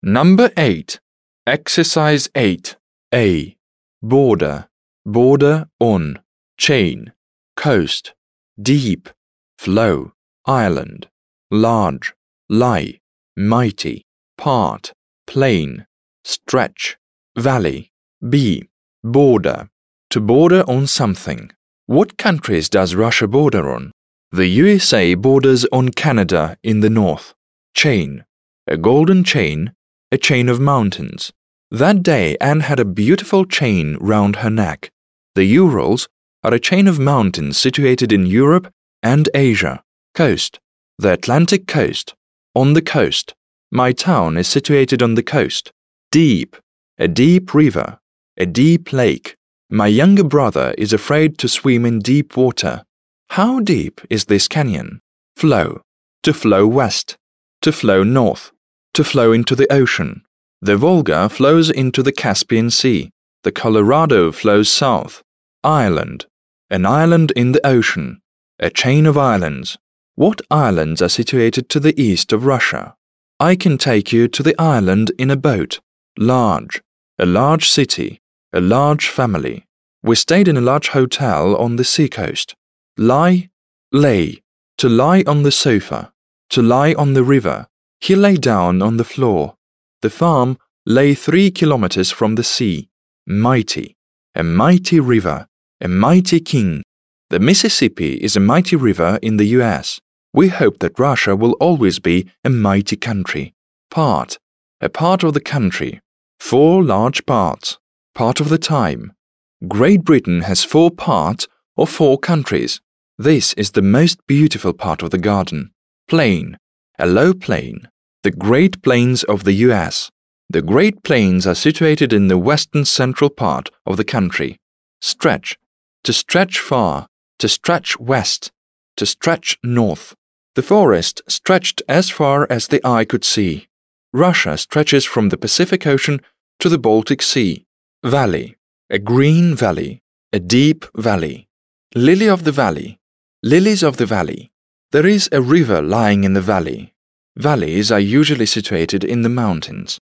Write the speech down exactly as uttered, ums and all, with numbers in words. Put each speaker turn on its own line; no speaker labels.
Number eight. Exercise eight. A. Border, border on, chain, coast, deep, flow, island, large, lie, mighty, part, plain, stretch, valley. B. Border, to border on something. What countries does Russia border on? The U S A borders on Canada in the north. Chain, a golden chain, a chain of mountains. That day Anne had a beautiful chain round her neck. The Urals are a chain of mountains situated in Europe and Asia. Coast, the Atlantic coast. On the coast. My town is situated on the coast. Deep, a deep river, a deep lake. My younger brother is afraid to swim in deep water. How deep is this canyon? Flow, to flow west, to flow north, to flow into the ocean. The Volga flows into the Caspian Sea. The Colorado flows south. Island, an island in the ocean, a chain of islands. What islands are situated to the east of Russia? I can take you to the island in a boat. Large, a large city, a large family. We stayed in a large hotel on the seacoast. Lie, lay, to lie on the sofa, to lie on the river. He lay down on the floor. The farm lay three kilometers from the sea. Mighty, a mighty river, a mighty king. The Mississippi is a mighty river in the U S We hope that Russia will always be a mighty country. Part, a part of the country. Four large parts, part of the time. Great Britain has four parts or four countries. This is the most beautiful part of the garden. Plain, a low plain. The Great Plains of the U S The Great Plains are situated in the western central part of the country. Stretch, to stretch far, to stretch west, to stretch north. The forest stretched as far as the eye could see. Russia stretches from the Pacific Ocean to the Baltic Sea. Valley, a green valley, a deep valley. Lily of the valley, lilies of the valley. There is a river lying in the valley. Valleys are usually situated in the mountains.